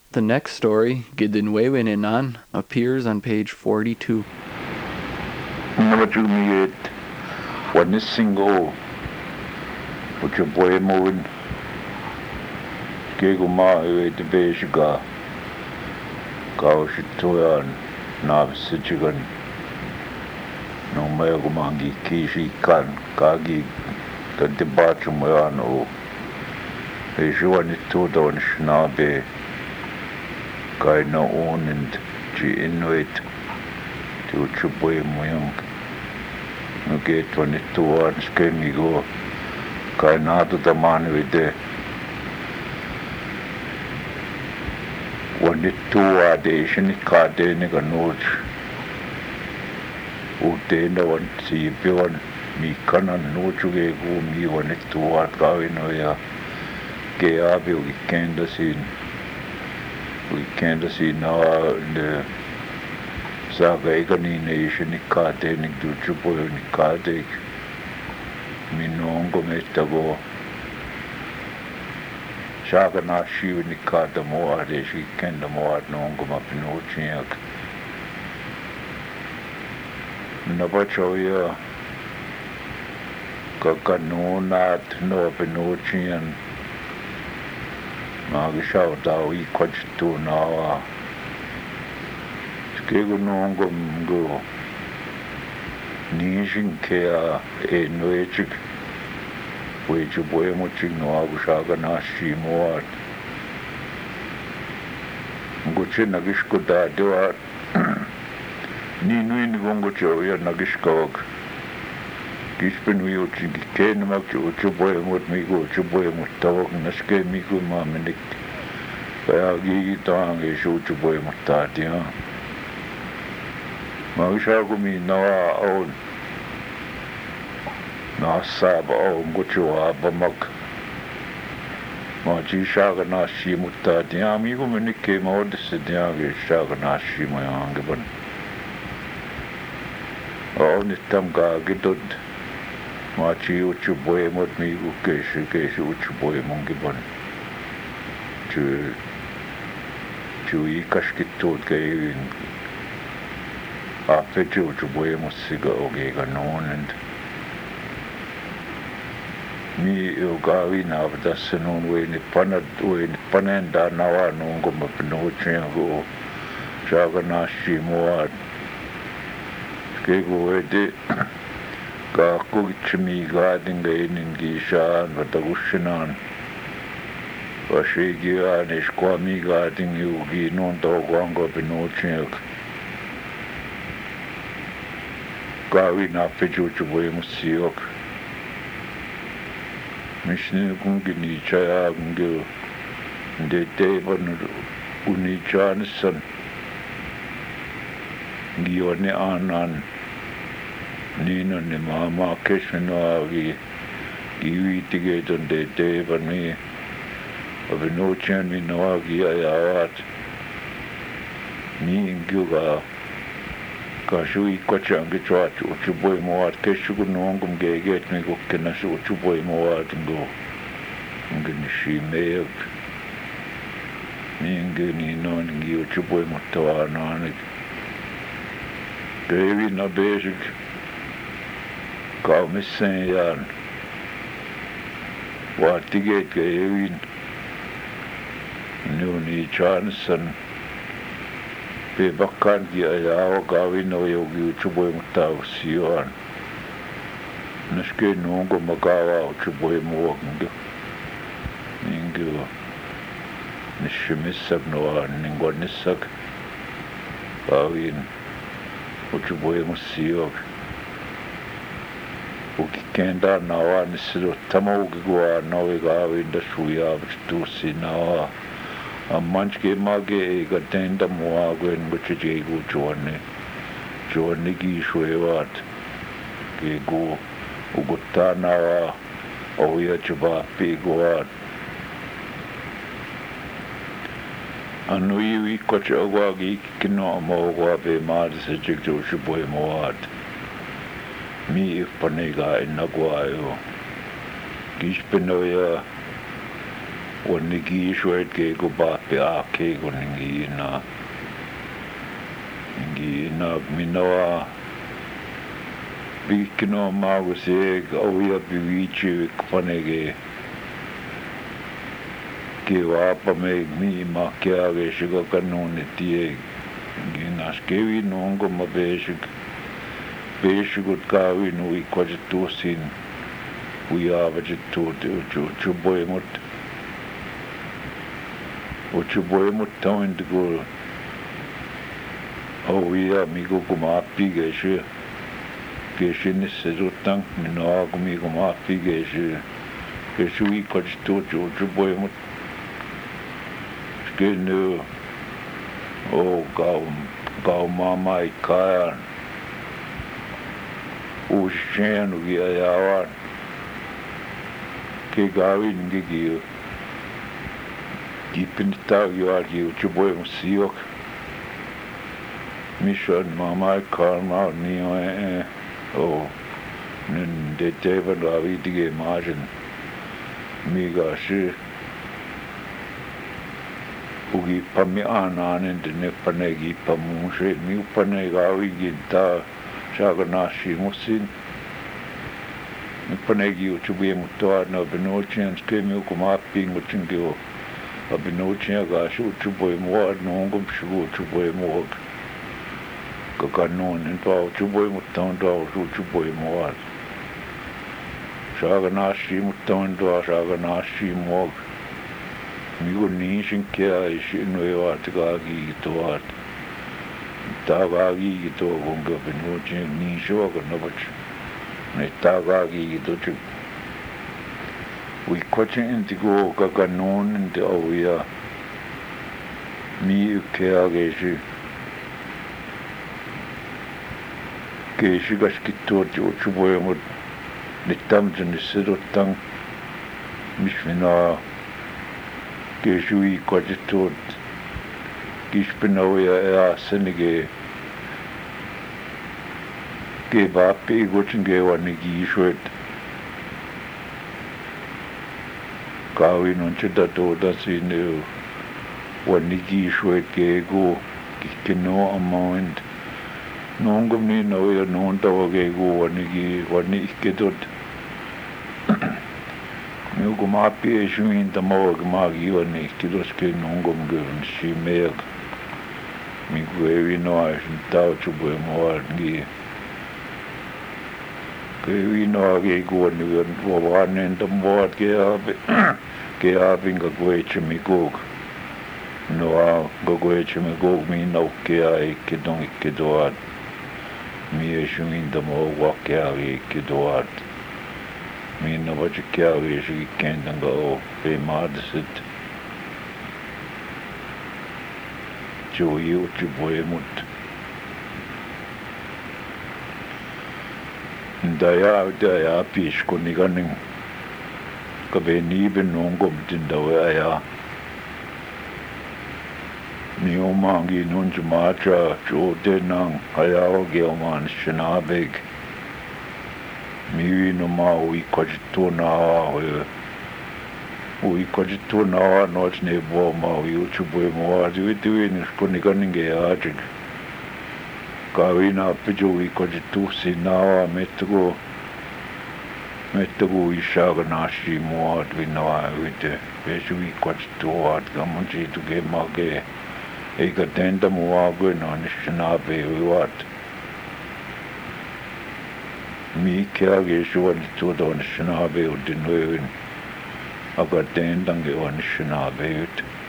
The next story, Gidinwewenenan, appears on page 42. Namatumiet, Wanisingo, Uchaboemoin, Geguma, the Beshiga, Gaushitoyan, Navsichigan, no Megumangi, Kishi Kan, Kagi, the Debachumano, Ejuanito Schnabe, Kaina on and G Inuit to Chuboemoyang. Okay, 22 hours can you go? Kainado the man with the 22 hours, and Kardeniga notes. Utena one see beyond me canon no to go me 22 hours going away. Gabi we can't see now the Saga Egani Nation Kardenic do Chubo and Kardik. Minongo Metago Shagana Shiv Nikada Moa, she can the Moa Nongo Mapinochiak. Nabachoya Kakano Nat no Pinochian Magisha Dawi Quachitu Nawa Skego Nongo Mgo Nishin Kea e Noechik which you boy muching no Abushaga Nashi Moat Guchin Nagishkoda Dua Ninu in Vongocho, Nagishkog Gispin Wioching Ken Machu Chuboy Mut Migo, Chuboy Mutawak, Naske Miku Maminik Bayagi Tang, a show Chuboy Mutatia Magishagumi Noa own Nasaba own Guchua Bamak Maji Shaganashi Mutatia, Migo Minike Modisidiagi Shaganashi Mayangaban. Only Tamga Gidud Machi Uchuboy Mut Migu Keshi Uchuboy Mongibon to Ikashkitut gave in after Uchuboy Musiga Ogega known and me Ugawi now that's known way in the Pananda Nawa Nongo Mapinochiango Shaganashi Moad Kego Ede Kakuchimi Gading in Gishan, Vatagushinan Vashigian Ishkwami Gading Yugi non Dogwango Pinochiak Gawi Napijuchuwe Musiok Mishni Gungini Chayagungil De Devan Unichanison Gione Anan Nino ni Mama Keshinoagi Giwi Tigaton De Devan me of a no chan me Noagi Ayawat Ni Guga Kashui Kochangitrat Uchuboy Moat Keshugu Nongum Gaget me go Kenash Uchuboy Moat and go Nginishi Mayok Ningini non Uchuboy Motawa Nanik Baby na basic Call me saying what to get Gavin Nuni Johnson Bebakan Giayawa Gavin no Yogi Chuboy Mutaw Sion Nashke Nongo Magawa Chuboy Moang Ningu Nishimisab Noa Ningonisak Gavin Uchuboy Musiok Ukikenda Nawa Nisido Tamogua Noviga in the Shuya to see now a Manchke Mage Gatenda Moagwen which is Jago Johnny Shwewat Gego Ugutanawa Oya Chuba Piguat Anui Kochawagi Kino Mowabe Mad Sejik Joshua Moat Mi Panega in Naguayo Gishpenoya Wanigi shwed ke go ba pe a ke go ngi na minoa bikino ma go se o ya biwichi kwanege ke wa pa me mi ma ke a ge shigo kanone tie ngi na skewi nongo ma beshig ka wi no I kwaje to sin we are vaje to boy mot o boy mot town to go oh yeah amigo kuma pi ge ni se rotang mi no mi kuma pi ge I kwaje to boy mot ke no oh gao mama I kaya o shen u ya ke gawi ngi Gipinta you are you boy musiok mission mama karma ni oh nen de teva gawi dige margin mi ga shi ugi pami anan de ne panegi pamu she mi panega ginta shaganashi musin mi panegi uchubi mutoa na benochian skemi kuma ping uchingio abinochia ga shu chuboy mo nongum shu chuboy mo ka kanon en pa chuboy mutan do shu chuboy mo shaganashi mutan do shaganashi mo mi go ni shin ke ai shin no yo atgagi to at tagagi to gonga benochia ni sho ga no bach ne tagagi to chu we kwachen intigo kakanon inte oya mi ke ageshi gaskito chuboy mo nitam jin sidotang mishvina ke shui kwachetot kishpinoya senige ke ba pe gochinge wanigi shwet kawi non chida to da sinu wanigi shwet ke go kino amount nongum ni no ya non to ge go wani kedot mi go ma pe shuin da mo ga ma gi wani kidos ke nongum ge shi meg mi go evi no a ta chubo mo ngi ke vi no ge go ni wo wan da mo ke abinga goeche mi gog no a goeche mi gog mi no ke ai ke don ke doad mi e shuin da mo wa ke ai ke doad mi no va ke ai shi kendan go pe madsit jo yu chu boy mut da ya pish ko ni ganin ka be ni ben nongom tin da ya ni o mangi non jumacha jo denang ayao gelman shinabeg mi no ma ui kojito na no ne bo ma ui chubo mo aju tu ni ko ni ganinge ajig kawina pijo ui kojito sinawa metgo I shaganashi mo at vinoa with Peshui Quatsto at Gamunchi to get Mage Eka Tenda Muagun on Shanabe what Mi Kageshu and Tudon Shanabe or Dinoin Agatendang on Shanabe.